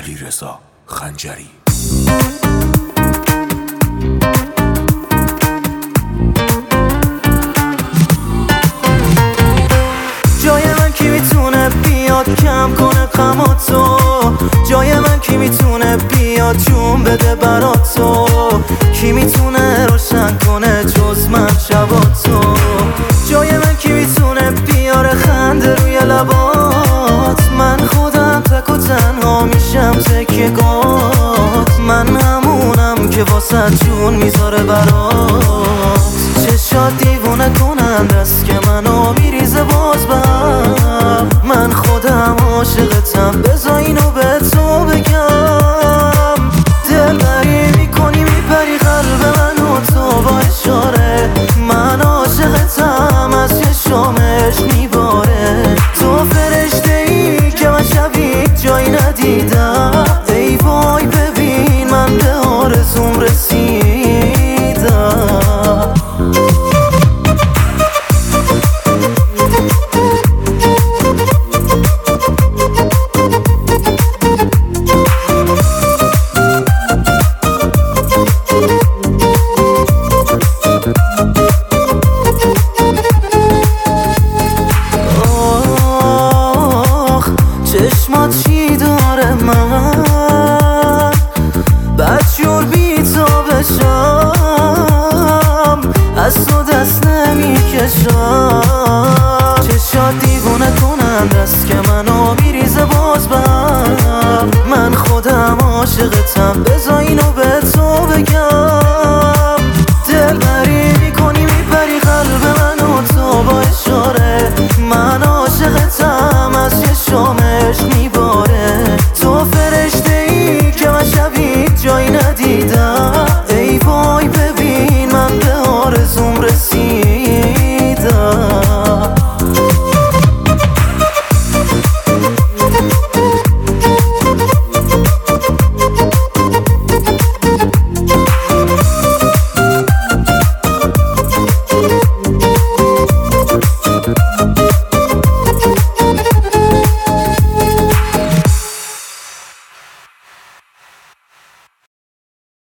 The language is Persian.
علیرضا خنجری. جای من کی میتونه بیاد کم کنه غماتو؟ جای من کی میتونه بیاد جون بده براتو؟ کی میتونه روشن کنه جز من شباتو؟ جای من کی میتونه بیاره خنده روی لبات؟ من خودم تک و تنها میشم تکیه‌گات. من همونم که واسه جون میذاره برات. چشات دیوونه کنند است که منو میریزه باز بهم. من خودم عاشقتم، بذار اینو به تو بگم. دلبری میکنی میپری قلب منو تو با اشاره. من عاشقتم، از چشامش میباره. تو فرشته ای که من شبیه جایی ندیدم. ای وای ببین من به آرزوم رسیدم. چشمات چی داره من بدجور بی تو بشم، از تو دست نمیکشم. چشات دیوونه کنند است که منو میریزه باز بهم. من خودم عاشقتم، بذار